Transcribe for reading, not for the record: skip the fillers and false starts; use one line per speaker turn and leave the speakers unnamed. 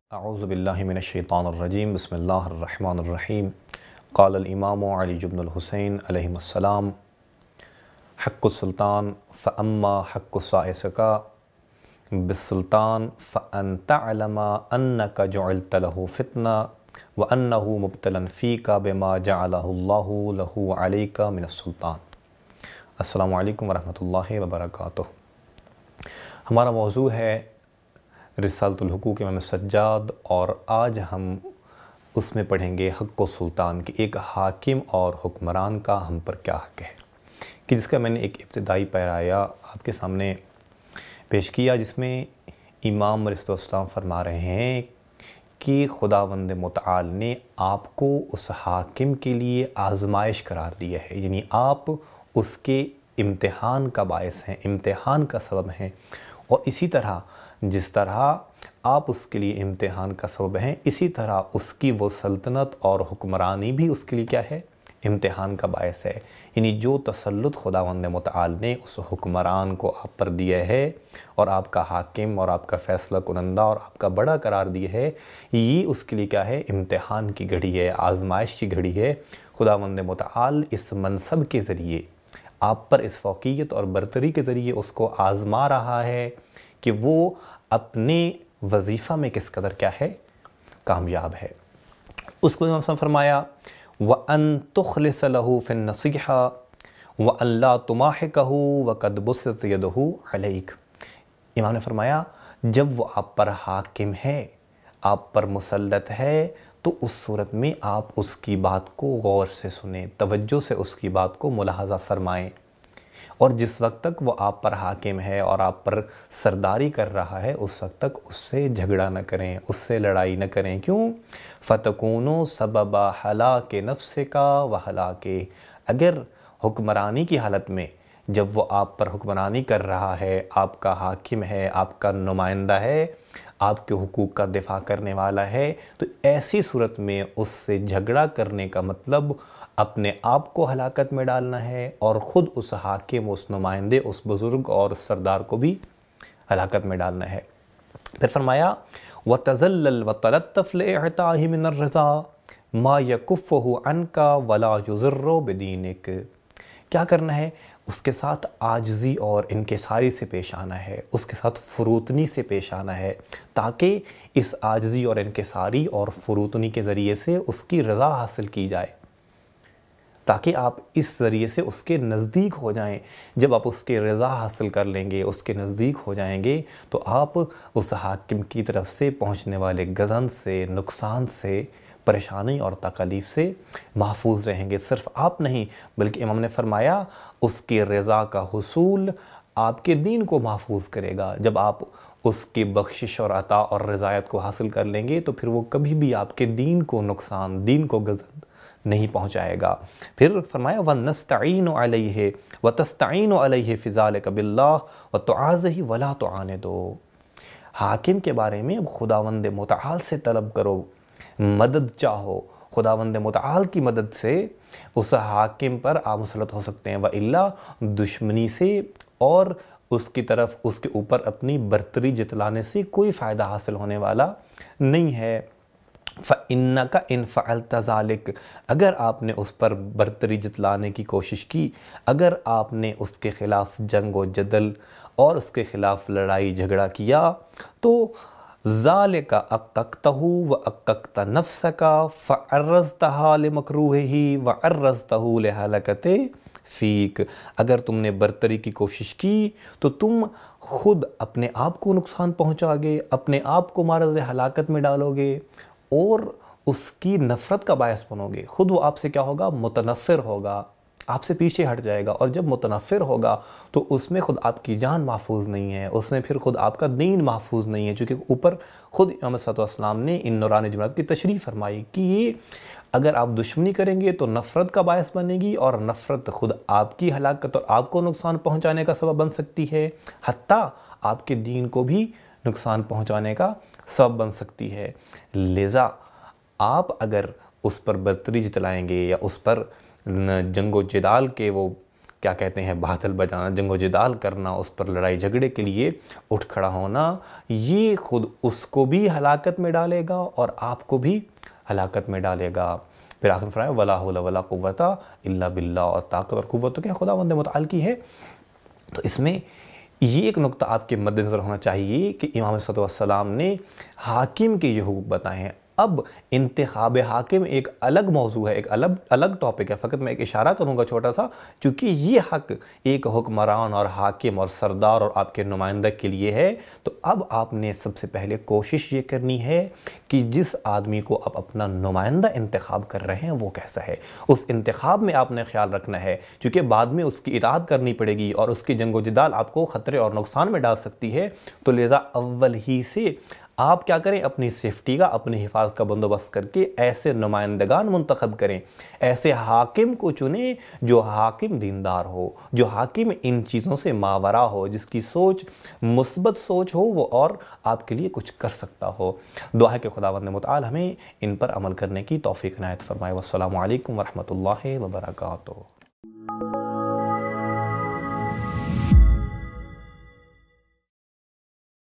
اعوذ باللہ من الشیطان الرجیم بسم اللہ الرحمن الرحیم قال الامام علی بن الحسین علیہ السلام حق السلطان فاما حق السائسک بالسلطان فان تعلم انک جعلت له فتنہ وانہ مبتلا فیک بما جعلہ اللہ له علیک من السلطان۔ السلام علیکم ورحمۃ اللہ وبرکاتہ۔ ہمارا موضوع ہے رسالۃ الحقوق امام سجاد، اور آج ہم اس میں پڑھیں گے حق السلطان کہ ایک حاکم اور حکمران کا ہم پر کیا حق ہے، کہ جس کا میں نے ایک ابتدائی پیرایا آپ کے سامنے پیش کیا، جس میں امام علیہ السلام فرما رہے ہیں کہ خداوند متعال نے آپ کو اس حاکم کے لیے آزمائش قرار دیا ہے، یعنی آپ اس کے امتحان کا باعث ہیں، امتحان کا سبب ہیں، اور اسی طرح جس طرح آپ اس کے لیے امتحان کا سبب ہیں، اسی طرح اس کی وہ سلطنت اور حکمرانی بھی اس کے لیے کیا ہے، امتحان کا باعث ہے۔ یعنی جو تسلط خداوند متعال نے اس حکمران کو آپ پر دیا ہے اور آپ کا حاکم اور آپ کا فیصلہ کنندہ اور آپ کا بڑا قرار دیا ہے، یہ اس کے لیے کیا ہے، امتحان کی گھڑی ہے، آزمائش کی گھڑی ہے۔ خداوند متعال اس منصب کے ذریعے آپ پر اس فوقیت اور برتری کے ذریعے اس کو آزما رہا ہے کہ وہ اپنے وظیفہ میں کس قدر کیا ہے، کامیاب ہے۔ اس کو امام صاحب فرمایا وَأَن تُخْلِصَ لَهُ فِي النَّصِيحَةِ وَأَن لَا تُمَاحِقَهُ وَقَدْ بُسِطَتْ يَدُهُ عَلَيْكَ۔ امام نے فرمایا جب وہ آپ پر حاکم ہے، آپ پر مسلط ہے، تو اس صورت میں آپ اس کی بات کو غور سے سنیں، توجہ سے اس کی بات کو ملاحظہ فرمائیں، اور جس وقت تک وہ آپ پر حاکم ہے اور آپ پر سرداری کر رہا ہے اس وقت تک اس سے جھگڑا نہ کریں، اس سے لڑائی نہ کریں۔ کیوں؟ فَتَكُونُوا سَبَبَ هَلَاكِ نَفْسِكَ وَهَلَاكِ۔ اگر حکمرانی کی حالت میں جب وہ آپ پر حکمرانی کر رہا ہے، آپ کا حاکم ہے، آپ کا نمائندہ ہے، آپ کے حقوق کا دفاع کرنے والا ہے، تو ایسی صورت میں اس سے جھگڑا کرنے کا مطلب اپنے آپ کو ہلاکت میں ڈالنا ہے، اور خود اس حاکم، اس نمائندے، اس بزرگ اور سردار کو بھی ہلاکت میں ڈالنا ہے۔ پھر فرمایا وَتَذَلَّلْ وَتَلَطَّفْ لِإِعْطَائِهِ مِنَ الرِّضَا مَا يَكُفُّهُ عَنْكَ وَلَا يُضِرُّ بِدِينِكَ۔ کیا کرنا ہے؟ اس کے ساتھ عاجزی اور انکساری سے پیش آنا ہے، اس کے ساتھ فروتنی سے پیش آنا ہے، تاکہ اس عاجزی اور انکساری اور فروتنی کے ذریعے سے اس کی رضا حاصل کی جائے، تاکہ آپ اس ذریعے سے اس کے نزدیک ہو جائیں۔ جب آپ اس کے رضا حاصل کر لیں گے، اس کے نزدیک ہو جائیں گے، تو آپ اس حاکم کی طرف سے پہنچنے والے غضب سے، نقصان سے، پریشانی اور تکلیف سے محفوظ رہیں گے۔ صرف آپ نہیں، بلکہ امام نے فرمایا اس کی رضا کا حصول آپ کے دین کو محفوظ کرے گا۔ جب آپ اس کی بخشش اور عطا اور رضایت کو حاصل کر لیں گے تو پھر وہ کبھی بھی آپ کے دین کو نقصان، دین کو غضب نہیں پہنچائے گا۔ پھر فرمایا وَنَسْتَعِينُ عَلَيْهِ وَتَسْتَعِينُ عَلَيْهِ فِي ذَلِكَ بِاللَّهِ وَتُعَازِهِ وَلَا تُعَانِدُ۔ حاکم کے بارے میں خداوند متعال سے طلب کرو، مدد چاہو، خداوند متعال کی مدد سے اس حاکم پر آپ مسلط ہو سکتے ہیں، وَإِلَّا دشمنی سے اور اس کی طرف، اس کے اوپر اپنی برتری جتلانے سے کوئی فائدہ حاصل ہونے والا نہیں ہے۔ فَإِنَّكَ إِن فَعَلْتَ ذَلِكَ۔ اگر آپ نے اس پر برتری جتلانے کی کوشش کی، اگر آپ نے اس کے خلاف جنگ و جدل اور اس کے خلاف لڑائی جھگڑا کیا، تو ذَلِكَ أَقَّقْتَهُ وَأَقَّقْتَ نَفْسَكَ فَعَرَّضْتَهَا لِمَكْرُوهِهِ وَعَرَّضْتَهُ لِهَلَكَتِهِ فِيك۔ اگر تم نے برتری کی کوشش کی تو تم خود اپنے آپ کو نقصان پہنچا گے، اپنے آپ کو معرض ہلاکت میں ڈالو گے، اور اس کی نفرت کا باعث بنو گے۔ خود وہ آپ سے کیا ہوگا؟ متنفر ہوگا، آپ سے پیچھے ہٹ جائے گا، اور جب متنفر ہوگا تو اس میں خود آپ کی جان محفوظ نہیں ہے، اس میں پھر خود آپ کا دین محفوظ نہیں ہے، چونکہ اوپر خود امام صلی اللہ علیہ وسلم نے ان نورانی جملات کی تشریح فرمائی کہ یہ اگر آپ دشمنی کریں گے تو نفرت کا باعث بنے گی، اور نفرت خود آپ کی ہلاکت اور آپ کو نقصان پہنچانے کا سبب بن سکتی ہے، حتیٰ آپ کے دین کو بھی نقصان پہنچانے کا سبب بن سکتی ہے۔ لذا آپ اگر اس پر برتری جتلائیں گے یا اس پر جنگ و جدال کے وہ کیا کہتے ہیں باطل بجانا، جنگ و جدال کرنا، اس پر لڑائی جھگڑے کے لیے اٹھ کھڑا ہونا، یہ خود اس کو بھی ہلاکت میں ڈالے گا اور آپ کو بھی ہلاکت میں ڈالے گا۔ پھر آخر فرمایا وَلَا حَوْلَ وَلَا قُوَّةَ إِلَّا بِاللَّهِ، اور طاقت اور قوت تو کیا خداوند متعال کی ہے۔ تو اس میں یہ ایک نقطہ آپ کے مد نظر ہونا چاہیے کہ امام صلی اللہ علیہ وسلم نے حاکم کے یہ حقوق بتائے ہیں۔ اب انتخاب حاکم ایک الگ موضوع ہے، ایک الگ ٹاپک ہے، فقط میں ایک اشارہ کروں گا چھوٹا سا، چونکہ یہ حق ایک حکمران اور حاکم اور سردار اور آپ کے نمائندہ کے لیے ہے۔ تو اب آپ نے سب سے پہلے کوشش یہ کرنی ہے کہ جس آدمی کو آپ اپنا نمائندہ انتخاب کر رہے ہیں وہ کیسا ہے، اس انتخاب میں آپ نے خیال رکھنا ہے، چونکہ بعد میں اس کی اطاعت کرنی پڑے گی اور اس کی جنگ و جدال آپ کو خطرے اور نقصان میں ڈال سکتی ہے۔ تو لہٰذا اول ہی سے آپ کیا کریں، اپنی سیفٹی کا، اپنی حفاظت کا بندوبست کر کے ایسے نمائندگان منتخب کریں، ایسے حاکم کو چنیں جو حاکم دیندار ہو، جو حاکم ان چیزوں سے ماورا ہو، جس کی سوچ مثبت سوچ ہو، وہ اور آپ کے لیے کچھ کر سکتا ہو۔ دعا ہے کہ خداوند متعال ہمیں ان پر عمل کرنے کی توفیق عنایت فرمائے۔ والسلام علیکم ورحمۃ اللہ وبرکاتہ۔